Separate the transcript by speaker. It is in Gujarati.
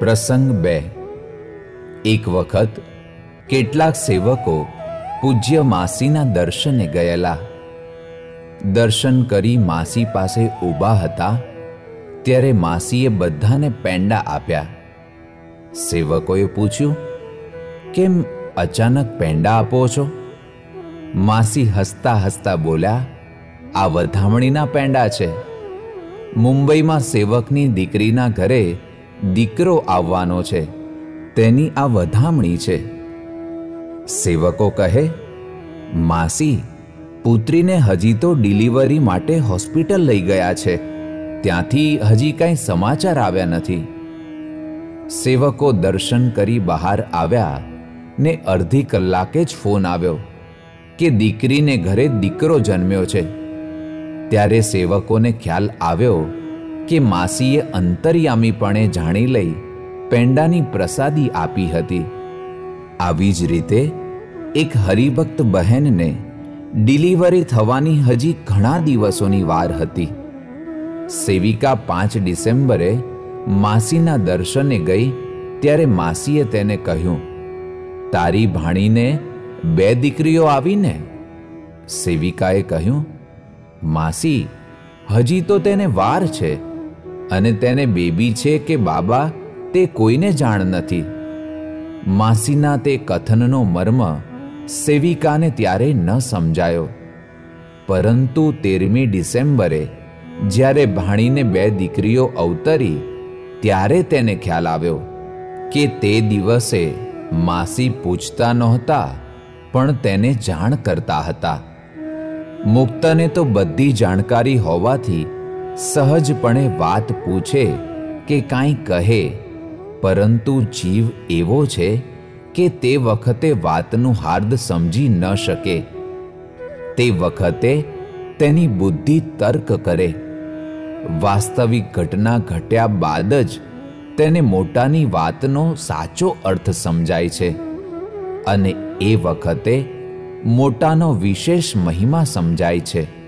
Speaker 1: પ્રસંગ 2. એક વખત કેટલાક સેવકો પૂજ્ય માસીના દર્શને ગયેલા. દર્શન કરી માસી પાસે ઊભા હતા ત્યારે માસીએ બધાને પેંડા આપ્યા. સેવકોએ પૂછ્યું, કેમ અચાનક પેંડા આપો છો? માસી હસતા હસતા બોલ્યા, આ વધામણીના પેંડા છે. મુંબઈમાં સેવકની દીકરીના ઘરે દીકરો આવવાનો છે, તેની આ વધામણી છે. સેવકો કહે, માસી, પુત્રીને હજી તો ડિલિવરી માટે હોસ્પિટલ લઈ ગયા છે, ત્યાંથી હજી કાંઈ સમાચાર આવ્યા નથી. સેવકો દર્શન કરી બહાર આવ્યા ને અડધી કલાકે જ ફોન આવ્યો કે દીકરીને ઘરે દીકરો જન્મ્યો છે. ત્યારે સેવકોને ખ્યાલ આવ્યો કે માસીએ અંતર્યામીપણે જાણી લઈ પેંડાની પ્રસાદી આપી હતી. આવી જ રીતે એક હરિભક્ત બહેનને ડિલિવરી થવાની હજી ઘણા દિવસોની વાર હતી. સેવિકા 5 ડિસેમ્બરે માસીના દર્શને ગઈ ત્યારે માસીએ તેને કહ્યું, તારી ભાણીને 2 દીકરીઓ આવીને? સેવિકાએ કહ્યું, માસી, હજી તો તેને વાર છે અને તેને બેબી છે કે બાબા તે કોઈને જાણ નથી. માસીના તે કથનનો મર્મ સેવિકાને ત્યારે ન સમજાયો, પરંતુ 13મી ડિસેમ્બરે જ્યારે ભાણીને 2 દીકરીઓ અવતરી ત્યારે તેને ખ્યાલ આવ્યો કે તે દિવસે માસી પૂછતા નહોતા પણ તેને જાણ કરતા હતા. મુક્તને તો બધી જાણકારી હોવાથી સહજપણે વાત પૂછે કે કાંઈ કહે, પરંતુ જીવ એવો છે કે તે વખતે વાતનું હાર્દ સમજી ન શકે. તે વખતે તેની બુદ્ધિ તર્ક કરે. વાસ્તવિક ઘટના ઘટ્યા બાદ જ તેને મોટાની વાતનો સાચો અર્થ સમજાય છે અને એ વખતે મોટાનો વિશેષ મહિમા સમજાય છે.